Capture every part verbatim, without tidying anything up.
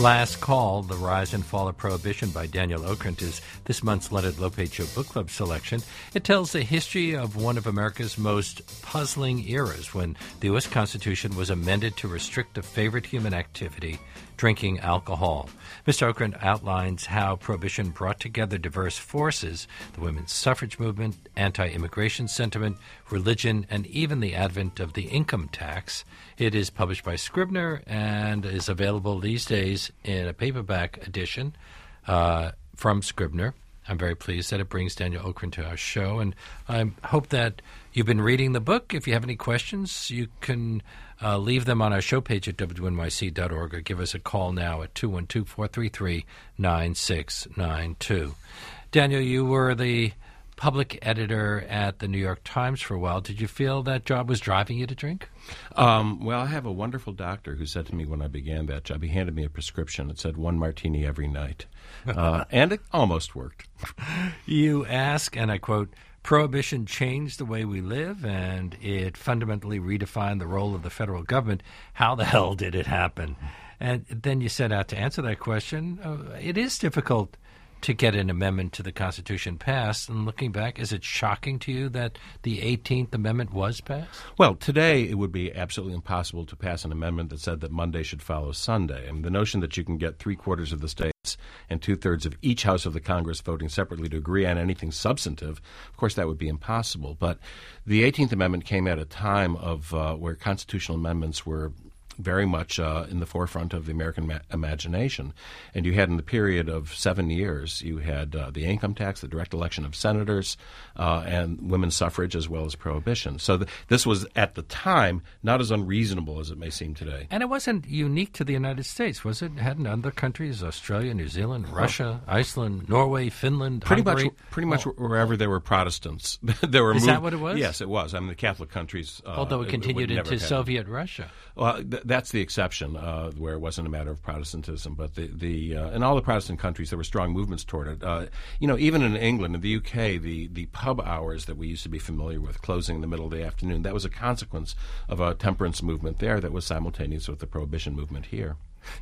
Last Call, The Rise and Fall of Prohibition by Daniel Okrent is this month's Leonard Lopate Show Book Club selection. It tells the history of one of America's most puzzling eras when the U S Constitution was amended to restrict a favorite human activity, drinking alcohol. Mister Okrent outlines how Prohibition brought together diverse forces, the women's suffrage movement, anti-immigration sentiment, religion, and even the advent of the income tax. It is published by Scribner and is available these days in a paperback edition uh, from Scribner. I'm very pleased that it brings Daniel Okrent to our show, and I hope that you've been reading the book. If you have any questions, you can uh, leave them on our show page at W N Y C dot org or give us a call now at two one two, four three three, nine six nine two. Daniel, you were the public editor at the New York Times for a while. Did you feel that job was driving you to drink? Um, well, I have a wonderful doctor who said to me when I began that job, he handed me a prescription. It said one martini every night. Uh, and it almost worked. You ask, and I quote, "Prohibition changed the way we live, and it fundamentally redefined the role of the federal government. How the hell did it happen?" And then you set out to answer that question. Uh, it is difficult to get an amendment to the Constitution passed. And looking back, is it shocking to you that the eighteenth Amendment was passed? Well, today it would be absolutely impossible to pass an amendment that said that Monday should follow Sunday. And the notion that you can get three-quarters of the states and two-thirds of each house of the Congress voting separately to agree on anything substantive, of course that would be impossible. But the eighteenth Amendment came at a time of uh, where constitutional amendments were very much uh, in the forefront of the American ma- imagination. And you had, in the period of seven years, you had uh, the income tax, the direct election of senators, uh, and women's suffrage, as well as prohibition. So th- this was, at the time, not as unreasonable as it may seem today. And it wasn't unique to the United States, was it? Hadn't other countries, Australia, New Zealand, Russia, oh. Iceland, Norway, Finland, pretty Hungary? Much, pretty much oh. wherever there were Protestants. there were Is moved, that what it was? Yes, it was. I mean, the Catholic countries. Uh, Although it continued it into Soviet Russia. Well, th- that's the exception, uh, where it wasn't a matter of Protestantism. But the, the uh, in all the Protestant countries, there were strong movements toward it. Uh, you know, even in England, in the U K, the, the pub hours that we used to be familiar with, closing in the middle of the afternoon, that was a consequence of a temperance movement there that was simultaneous with the prohibition movement here.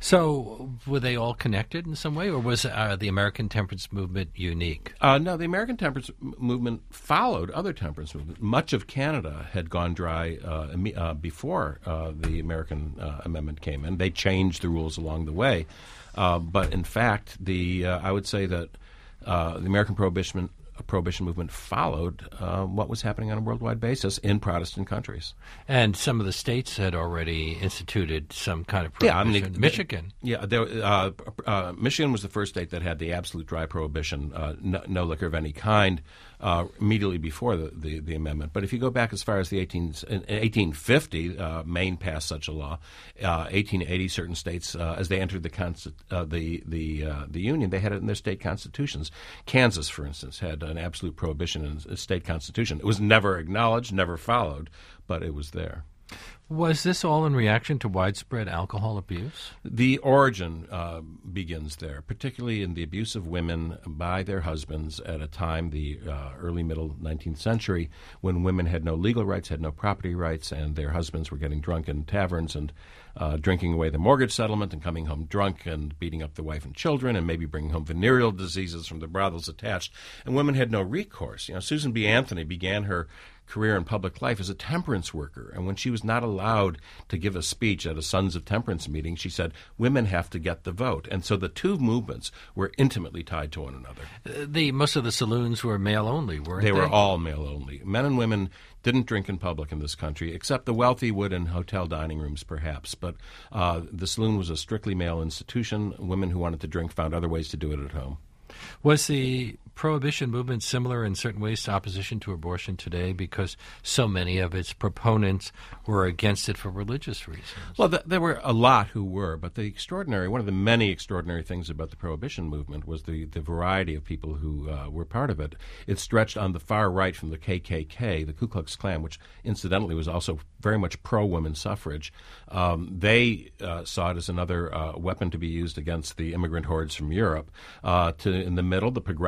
So were they all connected in some way, or was uh, the American temperance movement unique? Uh, no, the American temperance m- movement followed other temperance movements. Much of Canada had gone dry uh, imi- uh, before uh, the American uh, Amendment came in. They changed the rules along the way. Uh, but in fact, the uh, I would say that uh, the American prohibition prohibition movement followed uh, what was happening on a worldwide basis in Protestant countries. And some of the states had already instituted some kind of prohibition. Yeah, I mean, Michigan. Yeah, there, uh, uh, Michigan was the first state that had the absolute dry prohibition, uh, no, no liquor of any kind, uh, immediately before the, the, the amendment. But if you go back as far as the eighteen, in eighteen fifty, uh, Maine passed such a law. Uh, eighteen eighty, certain states, uh, as they entered the consti- uh, the the uh, the union, they had it in their state constitutions. Kansas, for instance, had an absolute prohibition in its state constitution. It was never acknowledged, never followed, but it was there. Was this all in reaction to widespread alcohol abuse? The origin uh, begins there, particularly in the abuse of women by their husbands at a time, the uh, early middle nineteenth century, when women had no legal rights, had no property rights, and their husbands were getting drunk in taverns and uh, drinking away the mortgage settlement and coming home drunk and beating up the wife and children and maybe bringing home venereal diseases from the brothels attached. And women had no recourse. You know, Susan B. Anthony began her career in public life as a temperance worker. And when she was not allowed to give a speech at a Sons of Temperance meeting, she said, women have to get the vote. And so the two movements were intimately tied to one another. Uh, the Most of the saloons were male-only, weren't they? They were all male-only. Men and women didn't drink in public in this country, except the wealthy would in hotel dining rooms, perhaps. But uh, the saloon was a strictly male institution. Women who wanted to drink found other ways to do it at home. Was the prohibition movement similar in certain ways to opposition to abortion today because so many of its proponents were against it for religious reasons? Well, th- there were a lot who were, but the extraordinary, one of the many extraordinary things about the prohibition movement was the, the variety of people who uh, were part of it. It stretched on the far right from the K K K, the Ku Klux Klan, which incidentally was also very much pro-women's suffrage. Um, they uh, saw it as another uh, weapon to be used against the immigrant hordes from Europe. Uh, to in the middle, the Progressive Party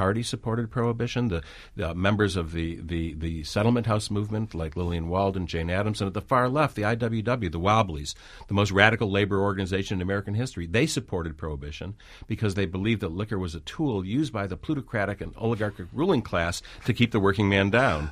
Party supported prohibition. The, the members of the, the, the Settlement House movement, like Lillian Walden, Jane Addams, and at the far left, the I W W, the Wobblies, the most radical labor organization in American history, they supported prohibition because they believed that liquor was a tool used by the plutocratic and oligarchic ruling class to keep the working man down.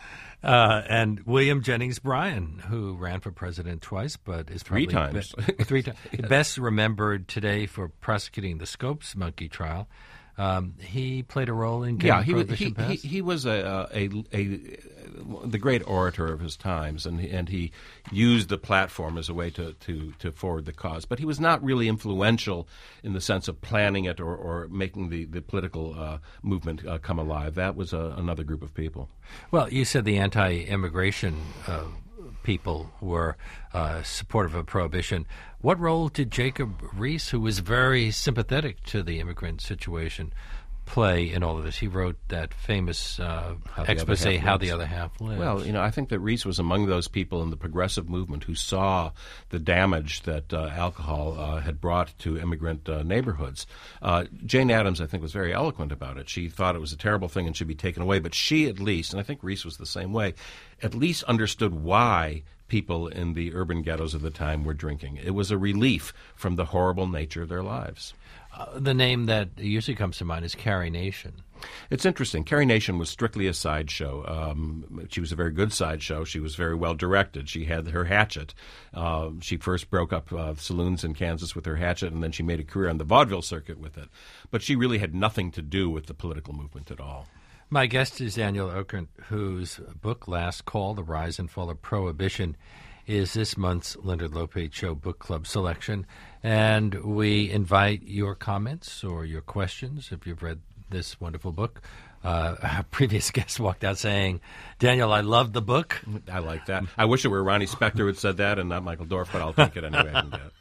Uh, and William Jennings Bryan, who ran for president twice, but is three probably times, be- three times, yes. best remembered today for prosecuting the Scopes monkey trial. Um, he played a role in getting yeah, he prohibition was, he, passed. he, he was a, a, a, a the great orator of his times, and he, and he used the platform as a way to, to, to forward the cause. But he was not really influential in the sense of planning it or, or making the, the political uh, movement uh, come alive. That was a, another group of people. Well, you said the anti-immigration uh, people were uh, supportive of prohibition. What role did Jacob Riis, who was very sympathetic to the immigrant situation, play in all of this? He wrote that famous uh, expose, How the Other Half Lives. Well, you know, I think that Riis was among those people in the progressive movement who saw the damage that uh, alcohol uh, had brought to immigrant uh, neighborhoods. Uh, Jane Addams, I think, was very eloquent about it. She thought it was a terrible thing and should be taken away, but she at least, and I think Riis was the same way, at least understood why people in the urban ghettos of the time were drinking. It was a relief from the horrible nature of their lives. Uh, the name that usually comes to mind is Carrie Nation. It's interesting. Carrie Nation was strictly a sideshow. Um, she was a very good sideshow. She was very well directed. She had her hatchet. Uh, she first broke up uh, saloons in Kansas with her hatchet, and then she made a career on the vaudeville circuit with it. But she really had nothing to do with the political movement at all. My guest is Daniel Okrent, whose book, Last Call, The Rise and Fall of Prohibition, is this month's Leonard Lopate Show Book Club selection. And we invite your comments or your questions if you've read this wonderful book. Uh, our previous guest walked out saying, Daniel, I love the book. I like that. I wish it were Ronnie Spector who had said that and not Michael Dorf, but I'll take it anyway. I can get it.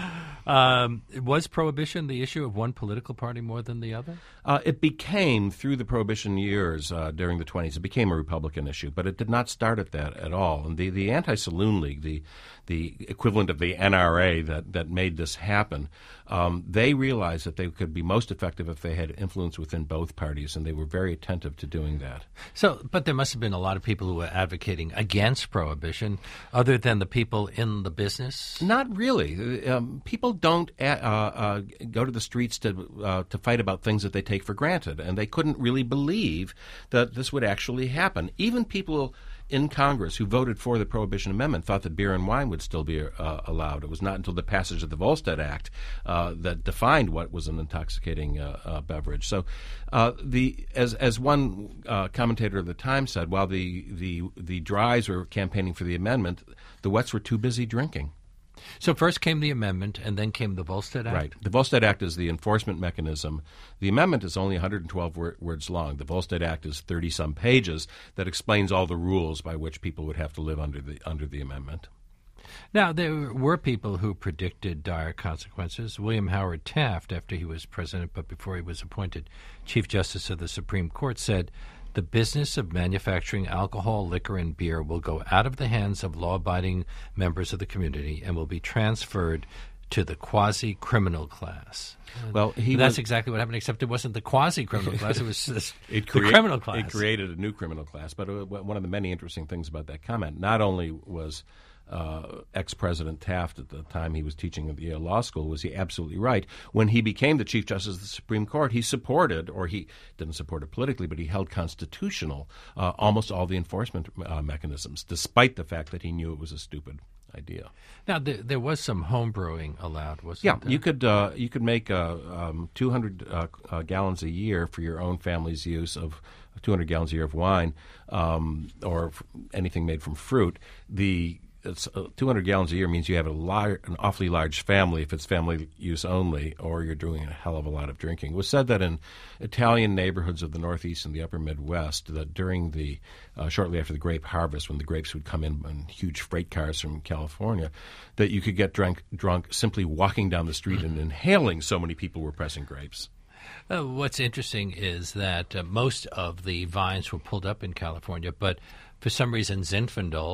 Um, was prohibition the issue of one political party more than the other? Uh, it became, through the Prohibition years uh, during the twenties, it became a Republican issue, but it did not start at that at all. And the, the Anti-Saloon League, the the equivalent of the N R A that, that made this happen, um, they realized that they could be most effective if they had influence within both parties, and they were very attentive to doing that. So, but there must have been a lot of people who were advocating against prohibition, other than the people in the business? Not really. Um, people don't uh, uh, go to the streets to uh, to fight about things that they take for granted, and they couldn't really believe that this would actually happen. Even people in Congress who voted for the Prohibition Amendment thought that beer and wine would still be uh, allowed. It was not until the passage of the Volstead Act uh, that defined what was an intoxicating uh, uh, beverage. So, uh, the as as one uh, commentator of the time said, while the the the Dries were campaigning for the amendment, the Wets were too busy drinking. So first came the amendment, and then came the Volstead Act? Right. The Volstead Act is the enforcement mechanism. The amendment is only one hundred twelve wor- words long. The Volstead Act is thirty-some pages that explains all the rules by which people would have to live under the under the amendment. Now, there were people who predicted dire consequences. William Howard Taft, after he was president, but before he was appointed Chief Justice of the Supreme Court, said, the business of manufacturing alcohol, liquor, and beer will go out of the hands of law-abiding members of the community and will be transferred to the quasi-criminal class. Well, he that's was, exactly what happened, except it wasn't the quasi-criminal class, it was this, it the create, criminal class. It created a new criminal class. But uh, one of the many interesting things about that comment, not only was Uh, ex-President Taft, at the time he was teaching at the Yale Law School, was he absolutely right. When he became the Chief Justice of the Supreme Court, he supported, or he didn't support it politically, but he held constitutional uh, almost all the enforcement uh, mechanisms, despite the fact that he knew it was a stupid idea. Now, there, there was some home brewing allowed, wasn't yeah, there? you could uh, you could make uh, um, two hundred uh, uh, gallons a year for your own family's use of two hundred gallons a year of wine, um, or f- anything made from fruit. The It's, uh, two hundred gallons a year means you have a lar- an awfully large family if it's family use only, or you're doing a hell of a lot of drinking. It was said that in Italian neighborhoods of the Northeast and the upper Midwest, that during the, uh, shortly after the grape harvest, when the grapes would come in in huge freight cars from California, that you could get drunk, drunk simply walking down the street and inhaling, so many people were pressing grapes. Uh, what's interesting is that uh, most of the vines were pulled up in California, but for some reason Zinfandel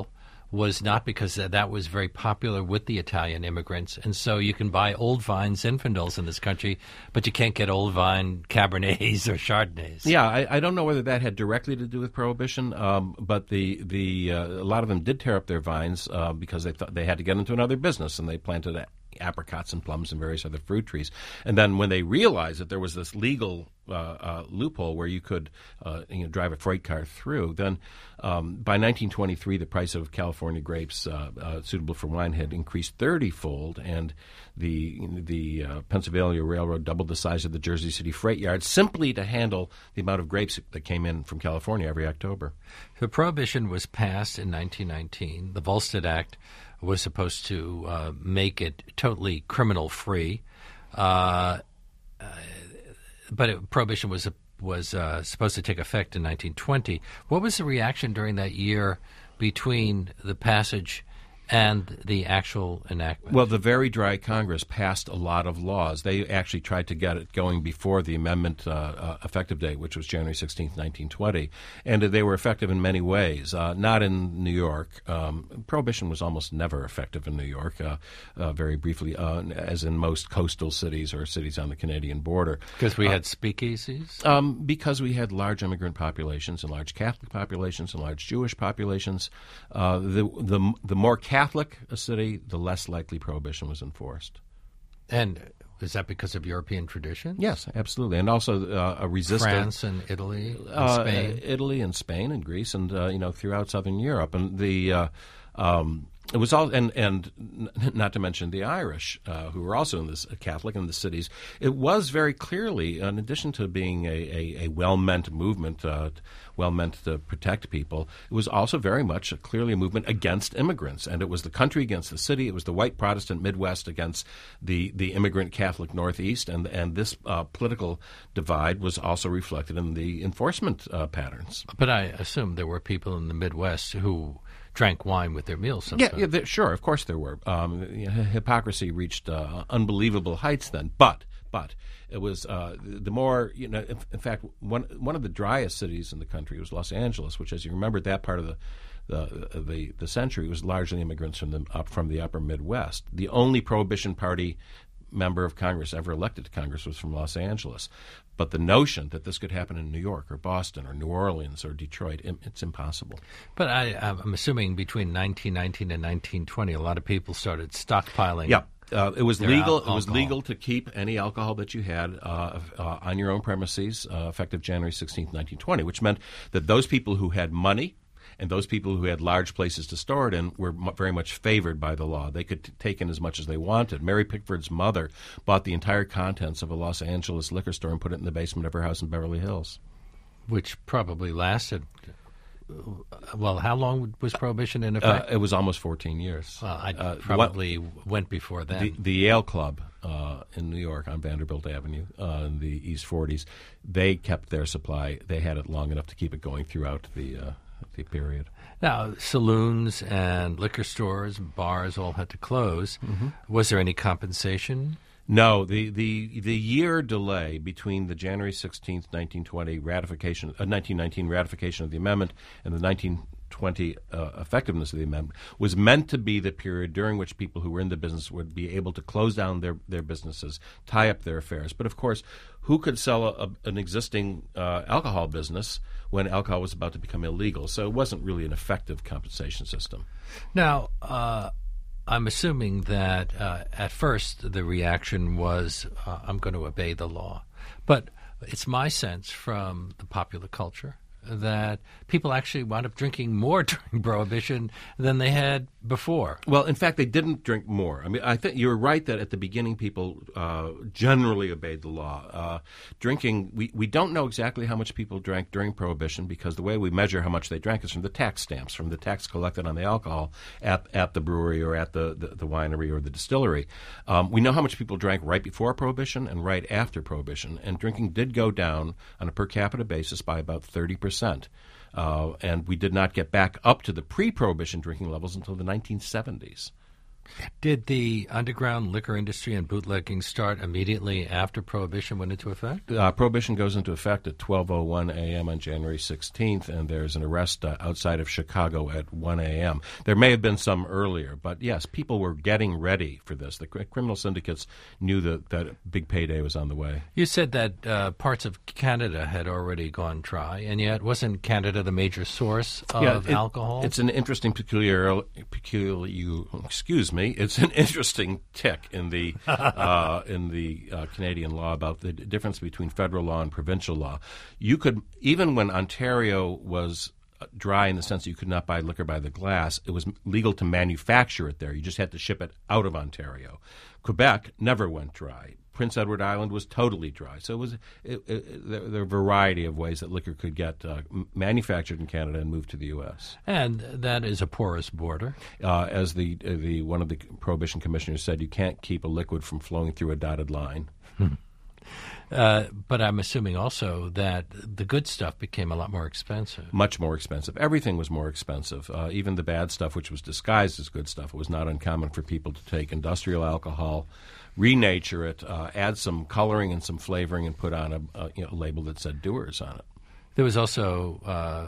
was not because that was very popular with the Italian immigrants. And so you can buy old vine Zinfandels in this country, but you can't get old vine Cabernets or Chardonnays. Yeah, I, I don't know whether that had directly to do with Prohibition, um, but the the uh, a lot of them did tear up their vines uh, because they thought they had to get into another business, and they planted a apricots and plums and various other fruit trees. And then when they realized that there was this legal uh, uh, loophole where you could uh, you know, drive a freight car through, then um, by nineteen twenty-three, the price of California grapes uh, uh, suitable for wine had increased thirty-fold, and the the uh, Pennsylvania Railroad doubled the size of the Jersey City freight yard simply to handle the amount of grapes that came in from California every October. The Prohibition was passed in nineteen nineteen. The Volstead Act was supposed to uh, make it totally criminal-free, uh, uh, but it, Prohibition was a, was uh, supposed to take effect in nineteen twenty. What was the reaction during that year between the passage and the actual enactment? Well, the very dry Congress passed a lot of laws. They actually tried to get it going before the amendment uh, uh, effective date, which was January sixteenth, nineteen twenty. And uh, they were effective in many ways. Uh, not in New York. Um, Prohibition was almost never effective in New York, uh, uh, very briefly, uh, as in most coastal cities or cities on the Canadian border. Because we uh, had speakeasies? Um, because we had large immigrant populations and large Catholic populations and large Jewish populations. Uh, the, the, the more Catholic Catholic a city, the less likely Prohibition was enforced. And is that because of European tradition? Yes, absolutely. And also uh, a resistance. France and Italy and uh, Spain? Italy and Spain and Greece and, uh, you know, throughout Southern Europe. And the... Uh, um, It was all, and and not to mention the Irish, uh, who were also in this uh, Catholic in the cities. It was very clearly, in addition to being a, a, a well-meant movement, uh, well-meant to protect people, it was also very much a, clearly a movement against immigrants. And it was the country against the city. It was the white Protestant Midwest against the, the immigrant Catholic Northeast. And and this uh, political divide was also reflected in the enforcement uh, patterns. But I assume there were people in the Midwest who drank wine with their meals sometimes. Yeah, yeah there, sure, of course there were. Um, you know, hypocrisy reached uh, unbelievable heights then, but but it was uh, the more, you know, in, in fact, one one of the driest cities in the country was Los Angeles, which, as you remember, that part of the the the, the century was largely immigrants from the up from the upper Midwest. The only Prohibition Party member of Congress ever elected to Congress was from Los Angeles. But the notion that this could happen in New York or Boston or New Orleans or Detroit, it's impossible. But I, I'm assuming between nineteen nineteen and nineteen twenty, a lot of people started stockpiling. Yeah. Uh, it was legal. Alcohol. It was legal to keep any alcohol that you had uh, uh, on your own premises, uh, effective January sixteenth, nineteen twenty, which meant that those people who had money and those people who had large places to store it in were m- very much favored by the law. They could t- take in as much as they wanted. Mary Pickford's mother bought the entire contents of a Los Angeles liquor store and put it in the basement of her house in Beverly Hills. Which probably lasted, well, how long was Prohibition in effect? Uh, it was almost fourteen years. Well, I uh, probably what, went before then. The, the Yale Club uh, in New York on Vanderbilt Avenue uh, in the East forties, they kept their supply. They had it long enough to keep it going throughout the uh, the period. Now, saloons and liquor stores, bars all had to close. Mm-hmm. Was there any compensation? No, the, the the year delay between the January sixteenth, nineteen twenty ratification, uh, nineteen nineteen ratification of the amendment and the nineteen twenty uh, effectiveness of the amendment was meant to be the period during which people who were in the business would be able to close down their, their businesses, tie up their affairs. But of course, who could sell a, a, an existing uh, alcohol business when alcohol was about to become illegal? So it wasn't really an effective compensation system. Now, uh, I'm assuming that uh, at first the reaction was, uh, I'm going to obey the law. But it's my sense from the popular culture that people actually wound up drinking more during Prohibition than they had before. Well, in fact, they didn't drink more. I mean, I think you're right that at the beginning people uh, generally obeyed the law. Uh, drinking, we, we don't know exactly how much people drank during Prohibition because the way we measure how much they drank is from the tax stamps, from the tax collected on the alcohol at, at the brewery or at the, the, the winery or the distillery. Um, we know how much people drank right before Prohibition and right after Prohibition, and drinking did go down on a per capita basis by about thirty percent. Uh, and we did not get back up to the pre-Prohibition drinking levels until the nineteen seventies. Did the underground liquor industry and bootlegging start immediately after Prohibition went into effect? Uh, Prohibition goes into effect at twelve oh one a.m. on January sixteenth, and there's an arrest uh, outside of Chicago at one a.m. There may have been some earlier, but yes, people were getting ready for this. The cr- criminal syndicates knew that that big payday was on the way. You said that uh, parts of Canada had already gone dry, and yet wasn't Canada the major source of yeah, it, alcohol? It's an interesting peculiar, peculiar, excuse me, it's an interesting tick in the uh, in the uh, Canadian law about the difference between federal law and provincial law. You could, even when Ontario was dry in the sense that you could not buy liquor by the glass, it was legal to manufacture it there. You just had to ship it out of Ontario. Quebec never went dry. Prince Edward Island was totally dry. So it was it, it, there, there are a variety of ways that liquor could get uh, manufactured in Canada and moved to the U S. And that is a porous border. Uh, as the uh, the one of the Prohibition commissioners said, you can't keep a liquid from flowing through a dotted line. Uh, but I'm assuming also that the good stuff became a lot more expensive. Much more expensive. Everything was more expensive. Uh, even the bad stuff, which was disguised as good stuff. It was not uncommon for people to take industrial alcohol, renature it, uh, add some coloring and some flavoring, and put on a, a, you know, a label that said Dewar's on it. There was also uh,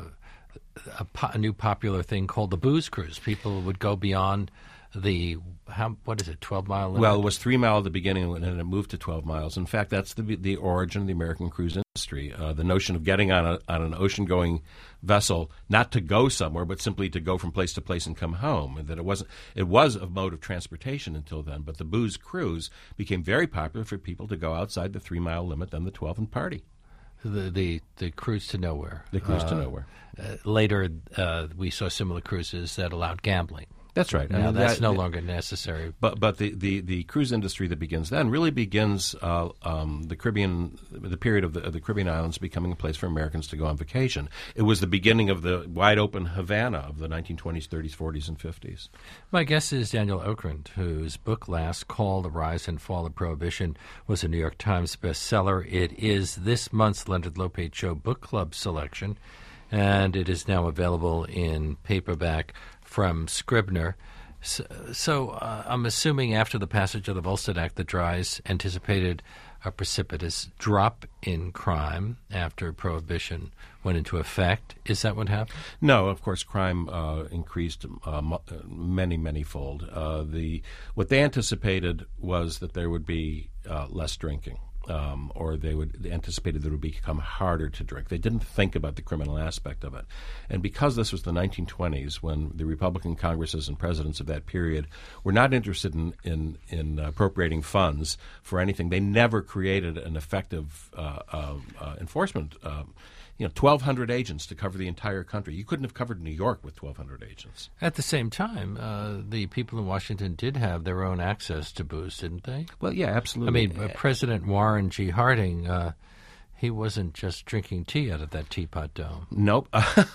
a, po- a new popular thing called the booze cruise. People would go beyond the, how, what is it, twelve mile limit? Well, it was three mile at the beginning, and then it moved to twelve miles. In fact, that's the the origin of the American cruise industry. Uh, the notion of getting on a on an ocean-going vessel, not to go somewhere, but simply to go from place to place and come home. And that it wasn't it was a mode of transportation until then. But the booze cruise became very popular for people to go outside the three mile limit, then the twelve and party. The the, the cruise to nowhere. The cruise uh, to nowhere. Uh, later, uh, we saw similar cruises that allowed gambling. That's right. Now I mean, that's that, no longer necessary. But but the, the, the cruise industry that begins then really begins uh, um, the Caribbean, the period of the, of the Caribbean islands becoming a place for Americans to go on vacation. It was the beginning of the wide open Havana of the nineteen twenties, thirties, forties, and fifties. My guest is Daniel Okrent, whose book last, called The Rise and Fall of Prohibition, was a New York Times bestseller. It is this month's Leonard Lopate Show Book Club selection, and it is now available in paperback from Scribner. So, so uh, I'm assuming after the passage of the Volstead Act, the Dries anticipated a precipitous drop in crime after Prohibition went into effect. Is that what happened? No, of course, crime uh, increased uh, many, many-fold. Uh, the what they anticipated was that there would be uh, less drinking. Um, or they would they anticipated that it would become harder to drink. They didn't think about the criminal aspect of it. And because this was the nineteen twenties, when the Republican Congresses and presidents of that period were not interested in, in, in appropriating funds for anything, they never created an effective uh, uh, uh, enforcement uh, you know, twelve hundred agents to cover the entire country. You couldn't have covered New York with twelve hundred agents. At the same time, uh, the people in Washington did have their own access to booze, didn't they? Well, yeah, absolutely. I mean, uh, President Warren G. Harding, uh, he wasn't just drinking tea out of that teapot dome. Nope.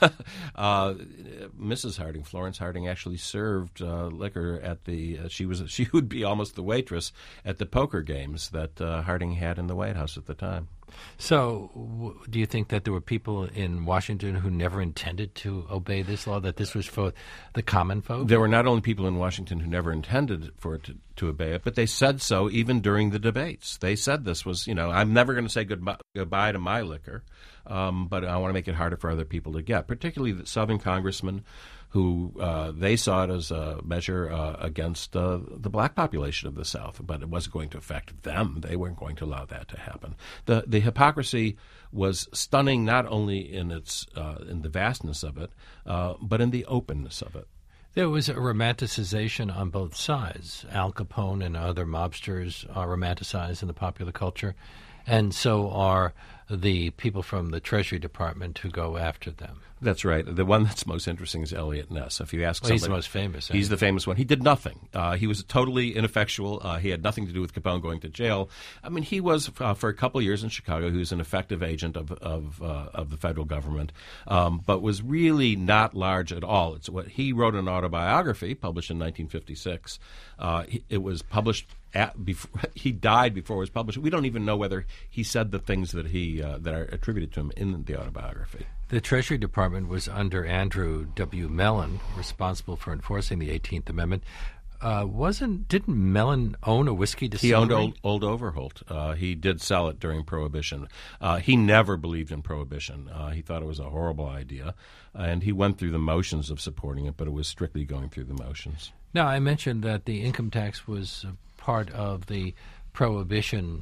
uh, Missus Harding, Florence Harding, actually served uh, liquor at the. Uh, she was she would be almost the waitress at the poker games that uh, Harding had in the White House at the time. So, w- do you think that there were people in Washington who never intended to obey this law, that this was for the common folk? There were not only people in Washington who never intended for it to, to obey it, but they said so even during the debates. They said this was, you know, I'm never going to say goodbye, goodbye to my liquor, um, but I want to make it harder for other people to get, particularly the Southern congressmen who uh, they saw it as a measure uh, against uh, the black population of the South, but it wasn't going to affect them. They weren't going to allow that to happen. The the hypocrisy was stunning, not only in its uh, in the vastness of it, uh, but in the openness of it. There was a romanticization on both sides. Al Capone and other mobsters are romanticized in the popular culture, and so are the people from the Treasury Department who go after them. That's right. The one that's most interesting is Eliot Ness. If you ask well, somebody, he's the most famous. He's the famous one. He did nothing. Uh, he was totally ineffectual. Uh, he had nothing to do with Capone going to jail. I mean, he was uh, for a couple of years in Chicago. He was an effective agent of of, uh, of the federal government, um, but was really not large at all. It's what he wrote an autobiography published in nineteen fifty-six. Uh, he, it was published. At, before, he died before it was published. We don't even know whether he said the things that he uh, that are attributed to him in the autobiography. The Treasury Department was under Andrew W. Mellon, responsible for enforcing the eighteenth Amendment. Uh, wasn't didn't Mellon own a whiskey distillery? He owned Old, Old Overholt. Uh, he did sell it during Prohibition. Uh, he never believed in Prohibition. Uh, he thought it was a horrible idea, and he went through the motions of supporting it, but it was strictly going through the motions. Now, I mentioned that the income tax was a part of the Prohibition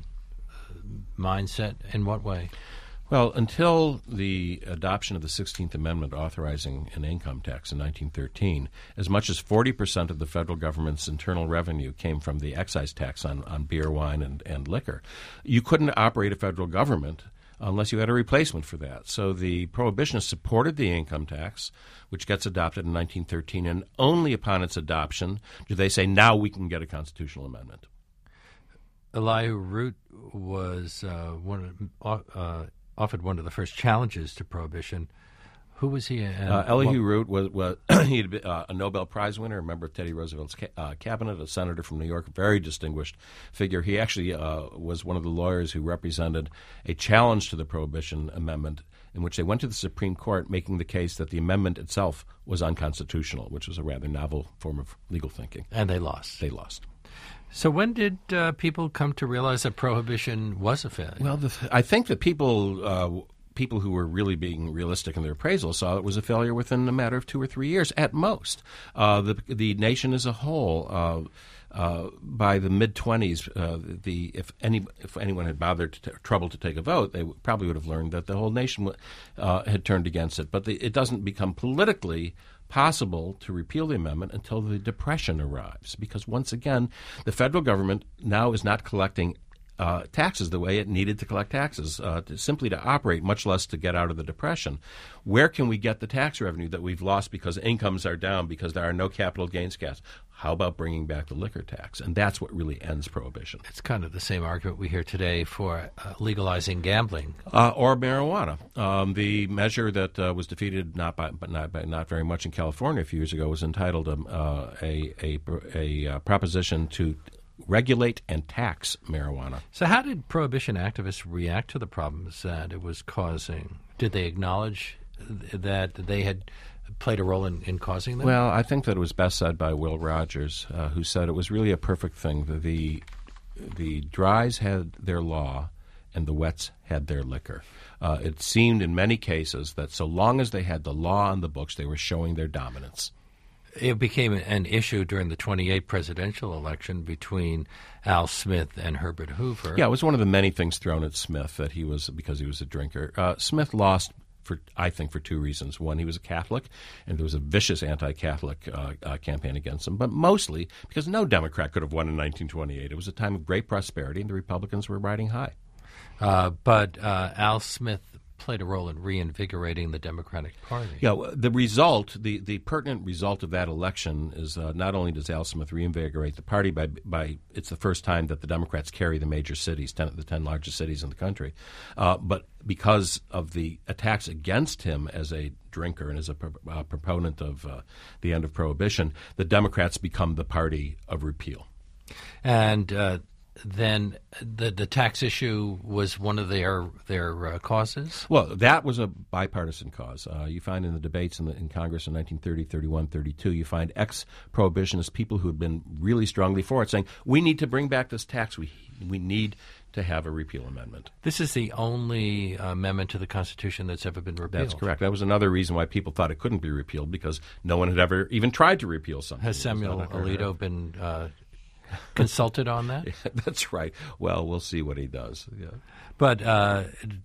mindset. In what way? Well, until the adoption of the sixteenth Amendment authorizing an income tax in nineteen thirteen, as much as forty percent of the federal government's internal revenue came from the excise tax on, on beer, wine, and, and liquor. You couldn't operate a federal government unless you had a replacement for that. So the prohibitionists supported the income tax, which gets adopted in nineteen thirteen, and only upon its adoption do they say, now we can get a constitutional amendment. Elihu Root was uh, one of, uh, offered one of the first challenges to Prohibition. Who was he? And uh, Elihu Root was, was he had been, uh, a Nobel Prize winner, a member of Teddy Roosevelt's ca- uh, cabinet, a senator from New York, a very distinguished figure. He actually uh, was one of the lawyers who represented a challenge to the Prohibition Amendment in which they went to the Supreme Court making the case that the amendment itself was unconstitutional, which was a rather novel form of legal thinking. And they lost. They lost. So when did uh, people come to realize that Prohibition was a failure? Well, the th- I think that people uh, people who were really being realistic in their appraisal saw it was a failure within a matter of two or three years at most. Uh, the the nation as a whole, uh, uh, by the mid twenties, uh, the if any if anyone had bothered to t- trouble to take a vote, they w- probably would have learned that the whole nation w- uh, had turned against it. But the, it doesn't become politically possible to repeal the amendment until the Depression arrives, because once again, the federal government now is not collecting uh, taxes the way it needed to collect taxes, uh, to, simply to operate, much less to get out of the Depression. Where can we get the tax revenue that we've lost because incomes are down, because there are no capital gains tax? How about bringing back the liquor tax? And that's what really ends Prohibition. It's kind of the same argument we hear today for uh, legalizing gambling. Uh, or marijuana. Um, the measure that uh, was defeated not by, but not by, not very much in California a few years ago was entitled um, uh, a, a, a, a proposition to regulate and tax marijuana. So how did Prohibition activists react to the problems that it was causing? Did they acknowledge th- that they had played a role in, in causing them? Well, I think that it was best said by Will Rogers, uh, who said it was really a perfect thing. The, the the dries had their law and the wets had their liquor. Uh, it seemed in many cases that so long as they had the law on the books, they were showing their dominance. It became an issue during the twenty-eight presidential election between Al Smith and Herbert Hoover. Yeah, it was one of the many things thrown at Smith that he was, because he was a drinker. Uh, Smith lost, for I think, for two reasons. One, he was a Catholic, and there was a vicious anti-Catholic uh, uh, campaign against him, but mostly because no Democrat could have won in nineteen twenty-eight. It was a time of great prosperity, and the Republicans were riding high. Uh, but uh, Al Smith played a role in reinvigorating the Democratic Party. Yeah, the result, the, the pertinent result of that election is uh, not only does Al Smith reinvigorate the party by by it's the first time that the Democrats carry the major cities, ten, the ten largest cities in the country, uh, but because of the attacks against him as a drinker and as a pro- uh, proponent of uh, the end of Prohibition, the Democrats become the party of repeal. And uh, then the the tax issue was one of their their uh, causes? Well, that was a bipartisan cause. Uh, you find in the debates in, the, in Congress in nineteen thirty, thirty-one, thirty-two, you find ex-prohibitionists, people who had been really strongly for it, saying, we need to bring back this tax. We we need to have a repeal amendment. This is the only amendment to the Constitution that's ever been repealed. That's correct. That was another reason why people thought it couldn't be repealed, because no one had ever even tried to repeal something. Has Samuel Alito been uh, consulted on that? Yeah, that's right. Well, we'll see what he does. Yeah. But uh,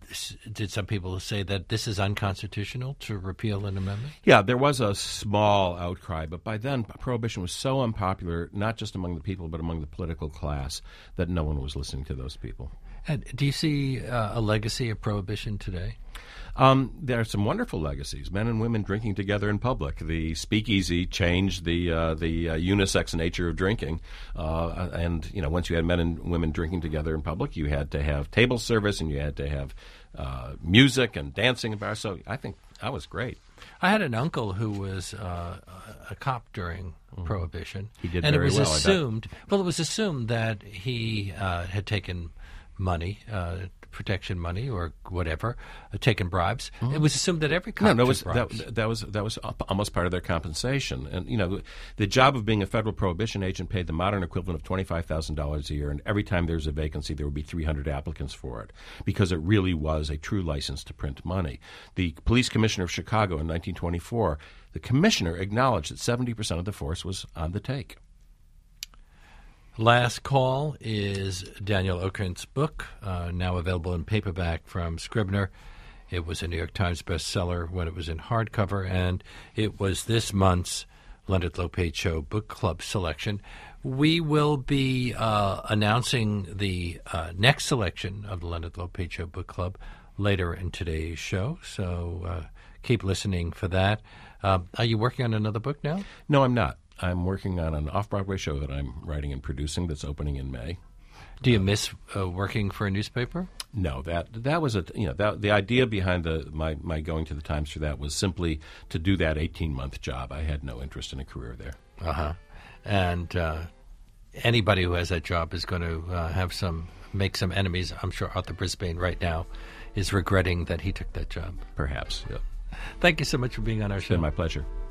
did some people say that this is unconstitutional to repeal an amendment? Yeah, there was a small outcry, but by then Prohibition was so unpopular, not just among the people, but among the political class, that no one was listening to those people. And do you see uh, a legacy of Prohibition today? Um, there are some wonderful legacies. Men and women drinking together in public. The speakeasy changed the uh, the uh, unisex nature of drinking, uh, and you know, once you had men and women drinking together in public, you had to have table service and you had to have uh, music and dancing and bars. So I think that was great. I had an uncle who was uh, a cop during mm. Prohibition. He did and very it was well. assumed. Well, it was assumed that he uh, had taken money uh, protection money or whatever, uh, taken bribes. Mm-hmm. It was assumed that every cop no, no, took was, bribes. That, that was that was almost part of their compensation. And you know, the job of being a federal prohibition agent paid the modern equivalent of twenty-five thousand dollars a year, and every time there's a vacancy, there would be three hundred applicants for it because it really was a true license to print money. The police commissioner of Chicago in nineteen twenty-four, the commissioner acknowledged that seventy percent of the force was on the take. Last Call is Daniel Okrent's book, uh, now available in paperback from Scribner. It was a New York Times bestseller when it was in hardcover, and it was this month's Leonard Lopate Show Book Club selection. We will be uh, announcing the uh, next selection of the Leonard Lopate Show Book Club later in today's show, so uh, keep listening for that. Uh, are you working on another book now? No, I'm not. I'm working on an off-Broadway show that I'm writing and producing that's opening in May. Do you miss uh, working for a newspaper? No, that that was a you know that the idea behind the my, my going to the Times for that was simply to do that eighteen month job. I had no interest in a career there. Uh huh. And uh, anybody who has that job is going to uh, have some make some enemies. I'm sure Arthur Brisbane right now is regretting that he took that job. Perhaps. Yeah. Thank you so much for being on our show. It's been my pleasure.